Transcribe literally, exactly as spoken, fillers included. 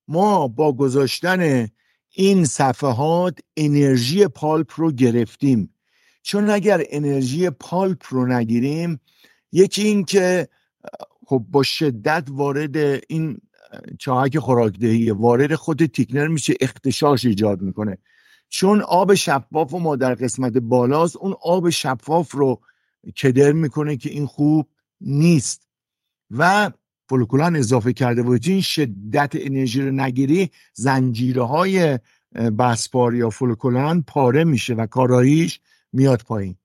ما با گذاشتن این صفحات انرژی پالپ رو گرفتیم. چون اگر انرژی پالپ رو نگیریم، یکی این که خب با شدت وارد این چاهک خوراکدهی وارد خود تیکنر میشه، اختشاش ایجاد میکنه. چون آب شفاف و ما در قسمت بالاست، اون آب شفاف رو کدر میکنه که این خوب نیست و فولکولان اضافه کرده و این شدت انرژی رو نگیری، زنجیره های بسپار یا فولکولان پاره میشه و کاراییش میاد پایین.